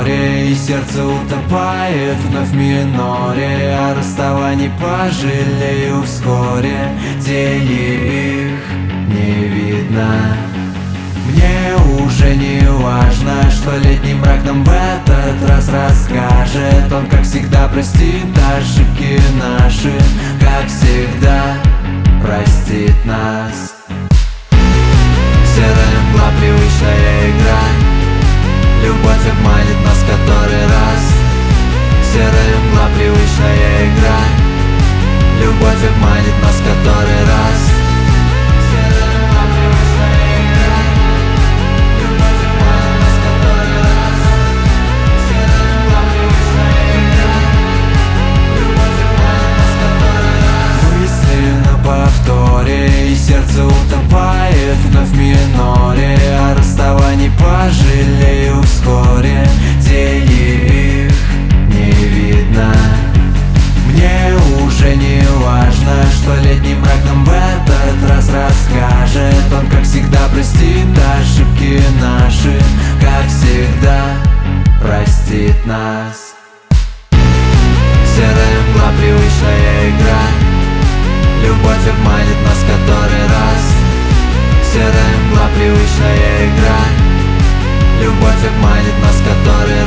море, и сердце утопает вновь в миноре. О расставании пожалею вскоре, тени их не видно. Мне уже не важно, что летний мрак нам в этот раз расскажет. Он, как всегда, простит ошибки наши, как всегда, простит нас. Серая мгла, привычная игра, любовь обманет нас который раз. Серая мгла, привычная игра, любовь обманет нас который раз. Серая мгла, привычная игра, любовь обманет нас который раз. Серая мгла, привычная игра, любовь обманет нас который раз. Мысли на повторе, и сердце утопает вновь в миноре. О расставании пожалею вскоре, тени их не видно. Мне уже не важно, что летний мрак нам в этот раз расскажет. Он, как всегда, простит ошибки наши, как всегда, простит нас. Серая мгла, привычная игра, любовь обманет нас который раз. Серая мгла, привычная игра, любовь обманет нас который